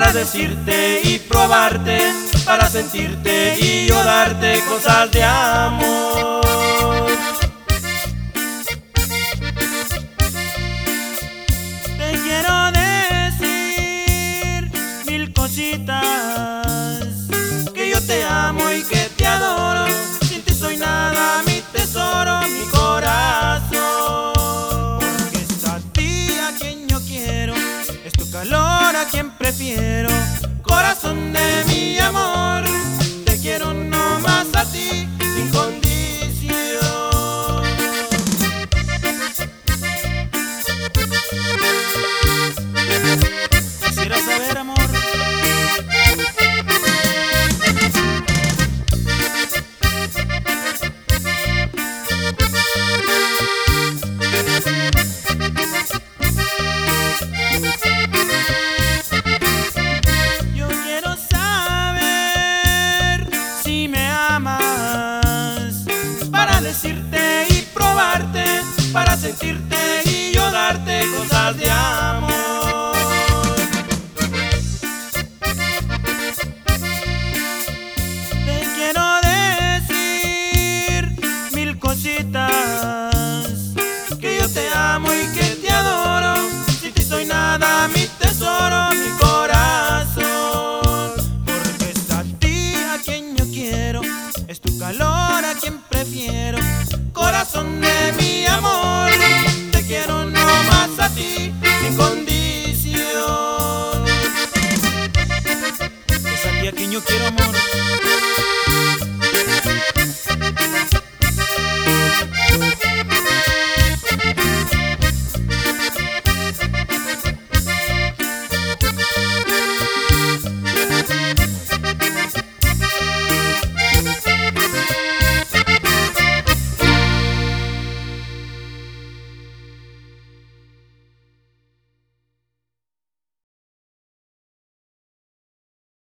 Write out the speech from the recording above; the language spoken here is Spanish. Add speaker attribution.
Speaker 1: para decirte y probarte, para sentirte y yo darte cosas de amor.
Speaker 2: Te quiero decir mil cositas,
Speaker 1: que yo te amo y que te adoro, sin ti soy nada, mi tesoro, mi corazón.
Speaker 2: porque es a ti a quien yo quiero, es tu calor a quien prefiero.
Speaker 1: Corazón de mi amor, te quiero no más a ti, sin condición.
Speaker 2: Quisiera saber, amor, yo quiero saber si me amas,
Speaker 1: Para decirte y probarte, para sentirte y yo darte cosas de amor.
Speaker 2: te quiero decir mil cositas,
Speaker 1: Que yo te amo y que te adoro, sin ti soy nada, mi tesoro, mi corazón.
Speaker 2: porque es a ti a quien yo quiero, es tu calor a quien prefiero.
Speaker 1: Corazón de mi amor, te quiero no más a ti, sin condición.